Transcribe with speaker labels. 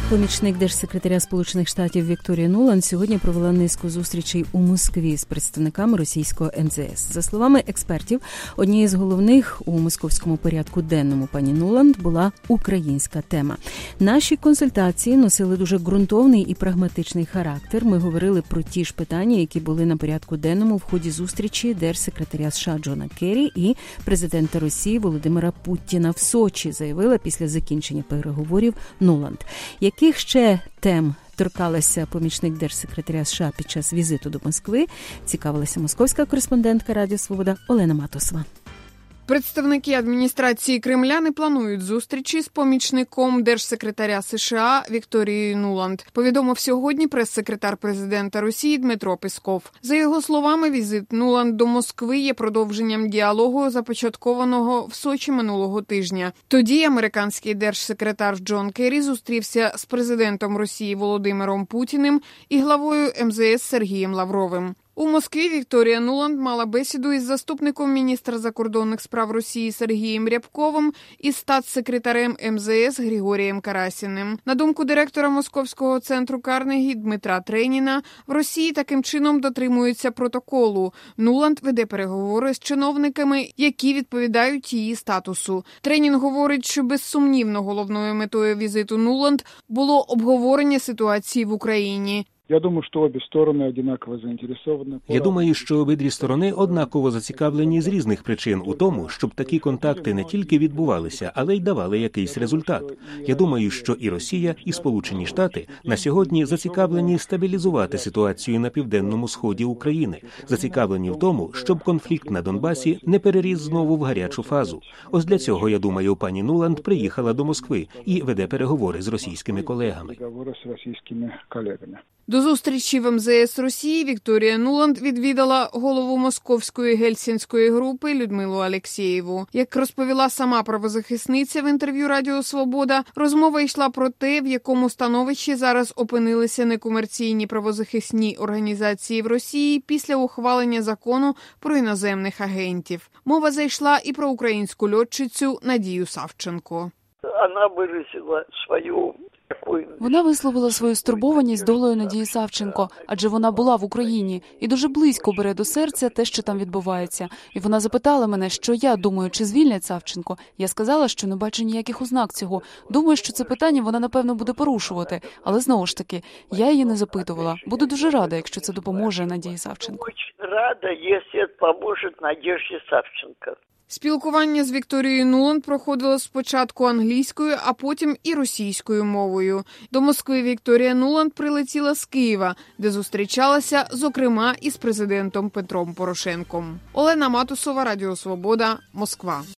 Speaker 1: Помічник держсекретаря Сполучених Штатів Вікторія Нуланд сьогодні провела низку зустрічей у Москві з представниками російського МЗС. За словами експертів, однією з головних у московському порядку денному пані Нуланд була українська тема. Наші консультації носили дуже ґрунтовний і прагматичний характер. Ми говорили про ті ж питання, які були на порядку денному в ході зустрічі держсекретаря США Джона Керрі і президента Росії Володимира Путіна в Сочі, заявила після закінчення переговорів Нуланд. Яких ще тем торкалася помічник держсекретаря США під час візиту до Москви, цікавилася московська кореспондентка Радіо Свобода Олена Матосова.
Speaker 2: Представники адміністрації Кремля не планують зустрічі з помічником держсекретаря США Вікторією Нуланд, повідомив сьогодні прес-секретар президента Росії Дмитро Песков. За його словами, візит Нуланд до Москви є продовженням діалогу, започаткованого в Сочі минулого тижня. Тоді американський держсекретар Джон Керрі зустрівся з президентом Росії Володимиром Путіним і главою МЗС Сергієм Лавровим. У Москві Вікторія Нуланд мала бесіду із заступником міністра закордонних справ Росії Сергієм Рябковим і статс-секретарем МЗС Григорієм Карасіним. На думку директора Московського центру Карнегі Дмитра Треніна, в Росії таким чином дотримуються протоколу. Нуланд веде переговори з чиновниками, які відповідають її статусу. Тренін говорить, що безсумнівно головною метою візиту Нуланд було обговорення ситуації в Україні.
Speaker 3: Я думаю, що обі сторони однаково заінтересовані.
Speaker 4: Я думаю, що обидві сторони однаково зацікавлені з різних причин у тому, щоб такі контакти не тільки відбувалися, але й давали якийсь результат. Я думаю, що і Росія, і Сполучені Штати на сьогодні зацікавлені стабілізувати ситуацію на південному сході України, зацікавлені в тому, щоб конфлікт на Донбасі не переріс знову в гарячу фазу. Ось для цього, я думаю, пані Нуланд приїхала до Москви і веде переговори з російськими колегами.
Speaker 2: До зустрічі в МЗС Росії Вікторія Нуланд відвідала голову московської гельсінської групи Людмилу Алєксєєву. Як розповіла сама правозахисниця в інтерв'ю Радіо Свобода, розмова йшла про те, в якому становищі зараз опинилися некомерційні правозахисні організації в Росії після ухвалення закону про іноземних агентів. Мова зайшла і про українську льотчицю Надію Савченко.
Speaker 5: Вона висловила свою стурбованість долею Надії Савченко, адже вона була в Україні і дуже близько бере до серця те, що там відбувається. І вона запитала мене, що я думаю, чи звільнять Савченко. Я сказала, що не бачу ніяких ознак цього. Думаю, що це питання вона, напевно, буде порушувати. Але, знову ж таки, я її не запитувала. Буду дуже рада, якщо це допоможе Надії Савченко.
Speaker 6: Дуже рада, якщо це допоможе Надії Савченко.
Speaker 2: Спілкування з Вікторією Нуланд проходило спочатку англійською, а потім і російською мовою. До Москви Вікторія Нуланд прилетіла з Києва, де зустрічалася, зокрема, із президентом Петром Порошенком. Олена Матосова, Радіо Свобода, Москва.